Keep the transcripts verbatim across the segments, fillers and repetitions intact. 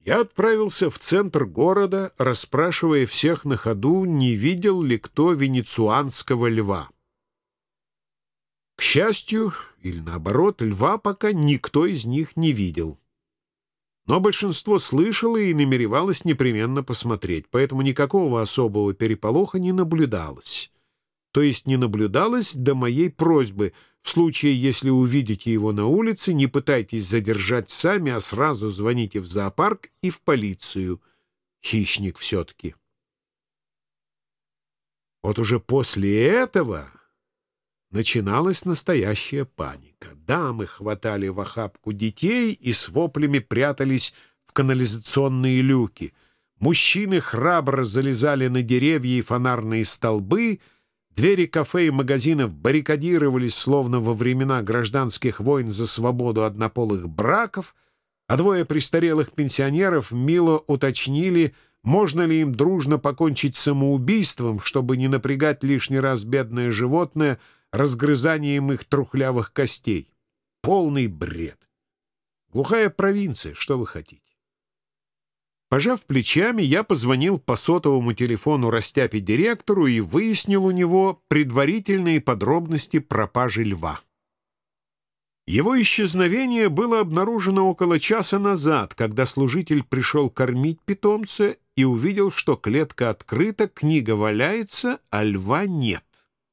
Я отправился в центр города, расспрашивая всех на ходу, не видел ли кто венецианского льва. К счастью, или наоборот, льва пока никто из них не видел. Но большинство слышало и намеревалось непременно посмотреть, поэтому никакого особого переполоха не наблюдалось. То есть не наблюдалось до моей просьбы: в случае, если увидите его на улице, не пытайтесь задержать сами, а сразу звоните в зоопарк и в полицию. Хищник все-таки. Вот уже после этого начиналась настоящая паника. Дамы хватали в охапку детей и с воплями прятались в канализационные люки. Мужчины храбро залезали на деревья и фонарные столбы. Двери кафе и магазинов баррикадировались, словно во времена гражданских войн за свободу однополых браков, а двое престарелых пенсионеров мило уточнили, можно ли им дружно покончить самоубийством, чтобы не напрягать лишний раз бедное животное разгрызанием их трухлявых костей. Полный бред. Глухая провинция, что вы хотите? Пожав плечами, я позвонил по сотовому телефону Растяпе-директору и выяснил у него предварительные подробности пропажи льва. Его исчезновение было обнаружено около часа назад, когда служитель пришел кормить питомца и увидел, что клетка открыта, книга валяется, а льва нет.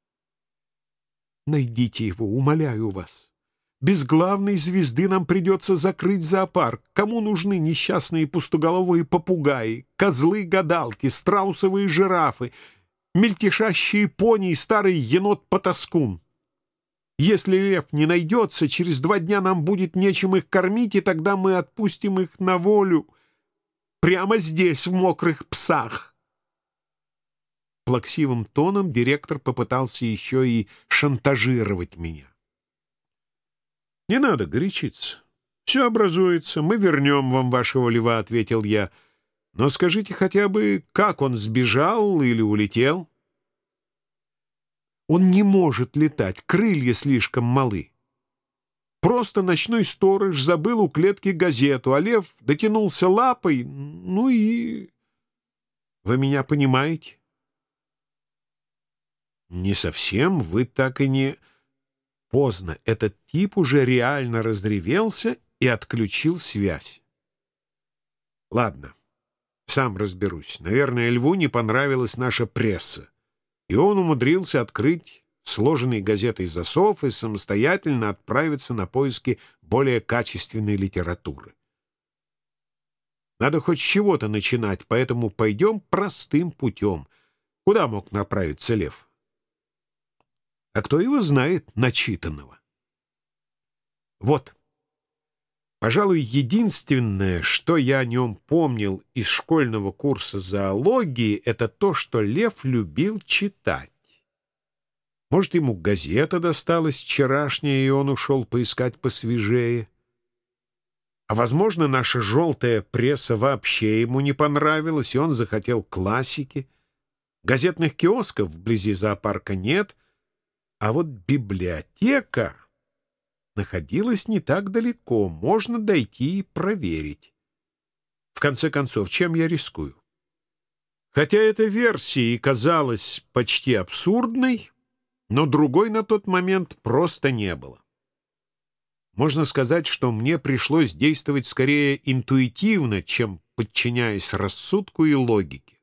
«Найдите его, умоляю вас. Без главной звезды нам придется закрыть зоопарк. Кому нужны несчастные пустоголовые попугаи, козлы-гадалки, страусовые жирафы, мельтешащие пони и старый енот-потаскун? Если лев не найдется, через два дня нам будет нечем их кормить, и тогда мы отпустим их на волю. Прямо здесь, в мокрых псах». Плаксивым тоном директор попытался еще и шантажировать меня. «Не надо горячиться. Все образуется. Мы вернем вам вашего льва», — ответил я. «Но скажите хотя бы, как он сбежал или улетел?» «Он не может летать, крылья слишком малы. Просто ночной сторож забыл у клетки газету, а лев дотянулся лапой, ну и... Вы меня понимаете?» «Не совсем. Вы так и не...» Поздно. Этот тип уже реально разревелся и отключил связь. Ладно, сам разберусь. Наверное, льву не понравилась наша пресса, и он умудрился открыть сложенный газетой засов и самостоятельно отправиться на поиски более качественной литературы. Надо хоть с чего-то начинать, поэтому пойдем простым путем. Куда мог направиться лев? А кто его знает, начитанного? Вот, пожалуй, единственное, что я о нем помнил из школьного курса зоологии, это то, что лев любил читать. Может, ему газета досталась вчерашняя, и он ушел поискать посвежее. А, возможно, наша желтая пресса вообще ему не понравилась, и он захотел классики. Газетных киосков вблизи зоопарка нет, а вот библиотека находилась не так далеко, можно дойти и проверить. В конце концов, чем я рискую? Хотя эта версия и казалась почти абсурдной, но другой на тот момент просто не было. Можно сказать, что мне пришлось действовать скорее интуитивно, чем подчиняясь рассудку и логике.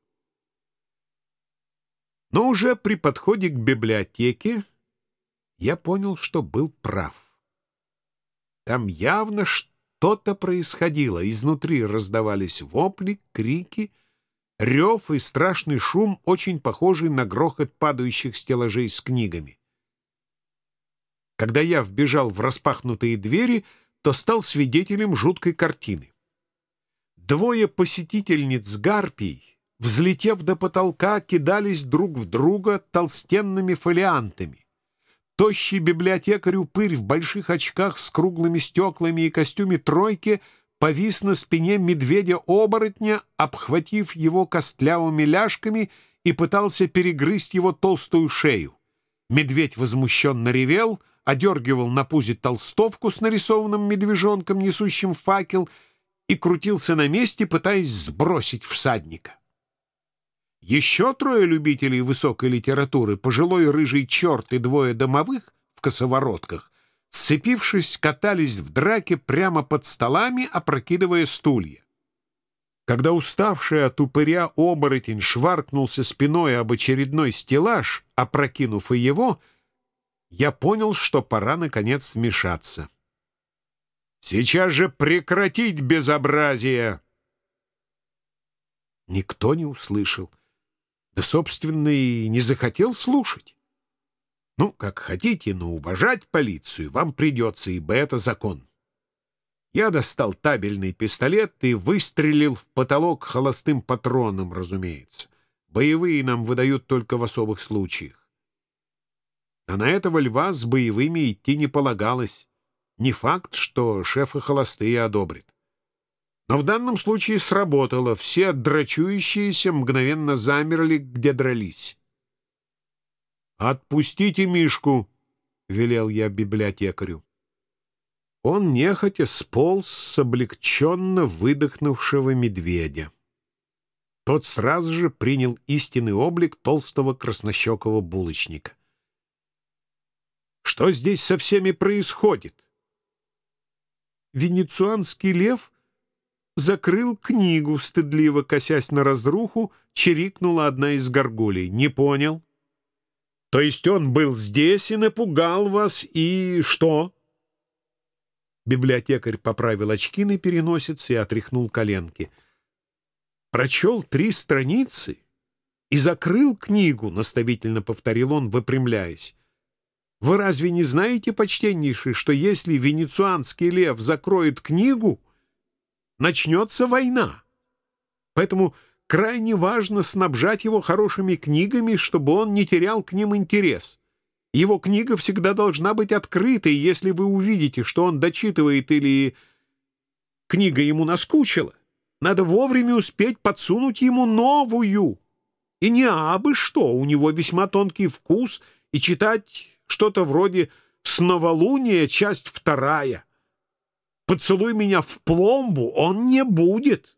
Но уже при подходе к библиотеке я понял, что был прав. Там явно что-то происходило. Изнутри раздавались вопли, крики, рев и страшный шум, очень похожий на грохот падающих стеллажей с книгами. Когда я вбежал в распахнутые двери, то стал свидетелем жуткой картины. Двое посетительниц гарпий, взлетев до потолка, кидались друг в друга толстенными фолиантами. Тощий библиотекарь-упырь в больших очках с круглыми стеклами и костюме тройки повис на спине медведя-оборотня, обхватив его костлявыми ляжками, и пытался перегрызть его толстую шею. Медведь возмущенно ревел, одергивал на пузе толстовку с нарисованным медвежонком, несущим факел, и крутился на месте, пытаясь сбросить всадника. Еще трое любителей высокой литературы, пожилой рыжий черт и двое домовых в косоворотках, сцепившись, катались в драке прямо под столами, опрокидывая стулья. Когда уставший от упыря оборотень шваркнулся спиной об очередной стеллаж, опрокинув и его, я понял, что пора, наконец, вмешаться. «Сейчас же прекратить безобразие!» Никто не услышал. Да, собственно, и не захотел слушать. Ну, как хотите, но уважать полицию вам придется, ибо это закон. Я достал табельный пистолет и выстрелил в потолок холостым патроном, разумеется. Боевые нам выдают только в особых случаях. А на этого льва с боевыми идти не полагалось. Не факт, что шефы холостые одобрят. Но в данном случае сработало. Все драчующиеся мгновенно замерли, где дрались. «Отпустите Мишку!» — велел я библиотекарю. Он нехотя сполз с облегченно выдохнувшего медведя. Тот сразу же принял истинный облик толстого краснощекого булочника. «Что здесь со всеми происходит?» «Венецианский лев закрыл книгу», — стыдливо косясь на разруху, чирикнула одна из горгулей. «Не понял. То есть он был здесь и напугал вас, и что?» Библиотекарь поправил очки на переносице и отряхнул коленки. «Прочел три страницы и закрыл книгу», — наставительно повторил он, выпрямляясь. «Вы разве не знаете, почтеннейший, что если венецианский лев закроет книгу, начнется война? Поэтому крайне важно снабжать его хорошими книгами, чтобы он не терял к ним интерес. Его книга всегда должна быть открытой, и если вы увидите, что он дочитывает или книга ему наскучила, надо вовремя успеть подсунуть ему новую. И не абы что, у него весьма тонкий вкус, и читать что-то вроде «С новолуния, часть вторая». «Поцелуй меня в пломбу» он не будет.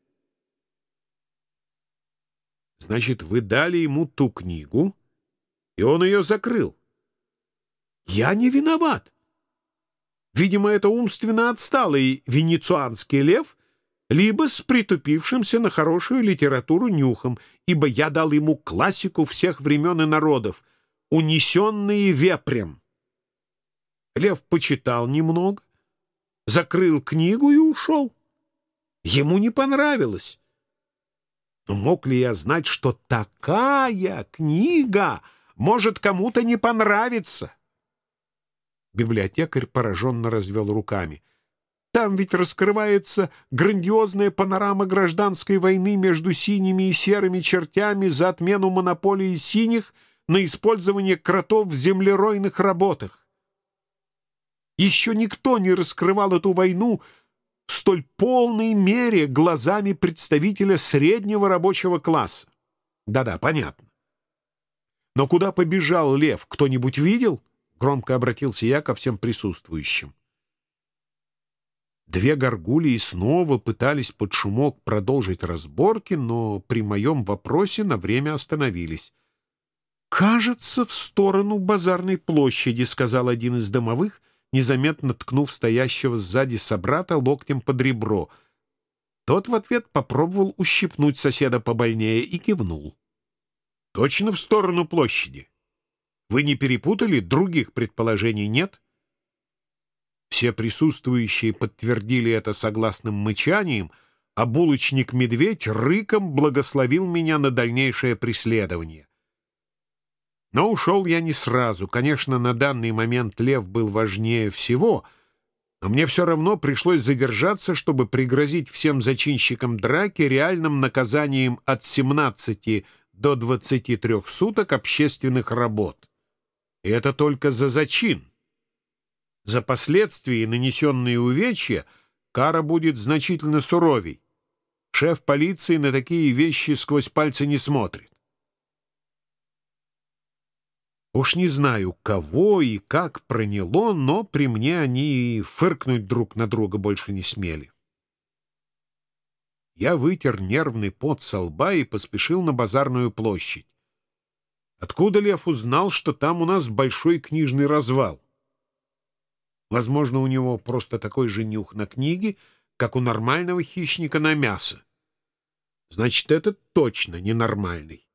Значит, вы дали ему ту книгу, и он ее закрыл. Я не виноват. Видимо, это умственно отсталый венецианский лев, либо с притупившимся на хорошую литературу нюхом, ибо я дал ему классику всех времен и народов, «Унесенные вепрем». Лев почитал немного, закрыл книгу и ушел. Ему не понравилось. Но мог ли я знать, что такая книга может кому-то не понравиться? Библиотекарь пораженно развел руками. Там ведь раскрывается грандиозная панорама гражданской войны между синими и серыми чертями за отмену монополии синих на использование кротов в землеройных работах. Еще никто не раскрывал эту войну в столь полной мере глазами представителя среднего рабочего класса. Да-да, понятно. Но куда побежал лев, кто-нибудь видел? Громко обратился я ко всем присутствующим. Две горгулии снова пытались под шумок продолжить разборки, но при моем вопросе на время остановились. «Кажется, в сторону базарной площади», — сказал один из домовых, незаметно ткнув стоящего сзади собрата локтем под ребро. Тот в ответ попробовал ущипнуть соседа побольнее и кивнул. «Точно в сторону площади? Вы не перепутали? Других предположений нет?» Все присутствующие подтвердили это согласным мычанием, а булочник-медведь рыком благословил меня на дальнейшее преследование. Но ушел я не сразу. Конечно, на данный момент лев был важнее всего, но мне все равно пришлось задержаться, чтобы пригрозить всем зачинщикам драки реальным наказанием от семнадцати до двадцати трёх суток общественных работ. И это только за зачин. За последствия и нанесенные увечья кара будет значительно суровей. Шеф полиции на такие вещи сквозь пальцы не смотрит. Уж не знаю, кого и как проняло, но при мне они и фыркнуть друг на друга больше не смели. Я вытер нервный пот со лба и поспешил на базарную площадь. Откуда Лев узнал, что там у нас большой книжный развал? Возможно, у него просто такой же нюх на книги, как у нормального хищника на мясо. Значит, это точно ненормальный.